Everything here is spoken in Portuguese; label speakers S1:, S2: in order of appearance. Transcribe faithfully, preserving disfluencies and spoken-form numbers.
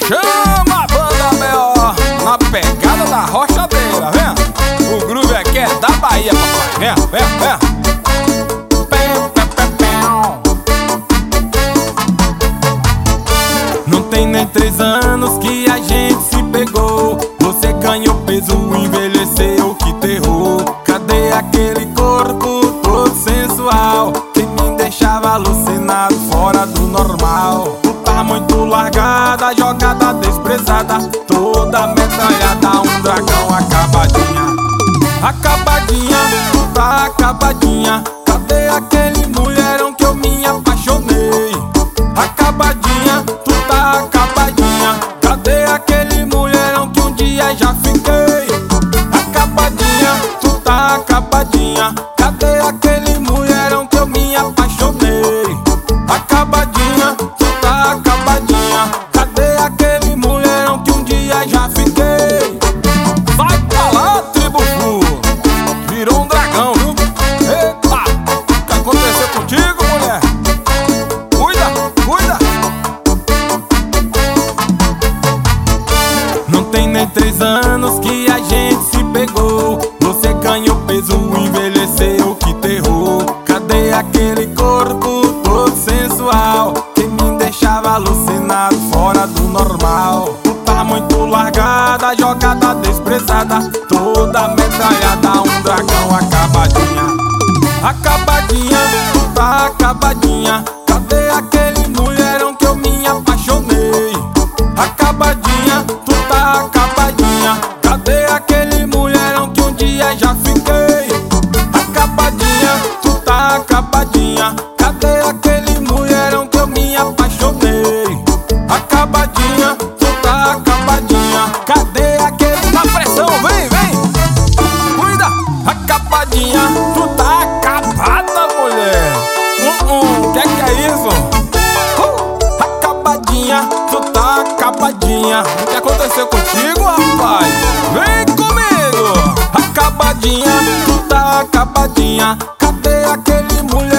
S1: Chama a banda B O na pegada da rochadeira, vem. O groove aqui é da Bahia, papai. Vem, vem, vem. Não tem nem três anos que a gente se pegou. Você ganhou peso, envelheceu, que terror. Cadê aquele corpo todo sensual que me deixava alucinado, fora do normal? Tu tá muito largada, jogada, desprezada, toda metralhada, um dragão acabadinha. Acabadinha, tu tá acabadinha. Cadê aquele mulherão que eu me apaixonei? Acabadinha, tu tá acabadinha. Cadê aquele mulherão que um dia já fiquei? Acabadinha, tu tá acabadinha. Cadê aquele mulherão que eu me apaixonei? Acabadinha, tu tá acabadinha. Cadê aquele mulherão que um dia já fiquei? Vai pra lá, tribo Fu, virou um dragão, viu? Eita, o que aconteceu contigo, mulher? Cuida, cuida. Não tem nem três anos que a gente se pegou. Você ganhou peso, envelheceu, que terror. Cadê aquele corpo todo sensual que me deixava alucinado, fora do normal? Tu tá muito largada, jogada, desprezada, toda metralhada, um dragão acabadinha. Acabadinha, tu tá acabadinha. Cadê aquele mulherão que eu me apaixonei? Acabadinha, tu tá acabadinha. Cadê aquele mulherão que um dia já fiquei? Acabadinha, tu tá acabadinha. Cadê aquele mulherão que eu me apaixonei? Acabadinha, tu tá acabadinha. Cadê aquele... Na pressão, vem, vem. Cuida. Acabadinha, tu tá acabada, mulher. Uh, uh, que que é isso? Uh, acabadinha, tu tá acabadinha. O que aconteceu contigo, rapaz? Vem comigo. Acabadinha, tu tá acabadinha. Cadê aquele mulher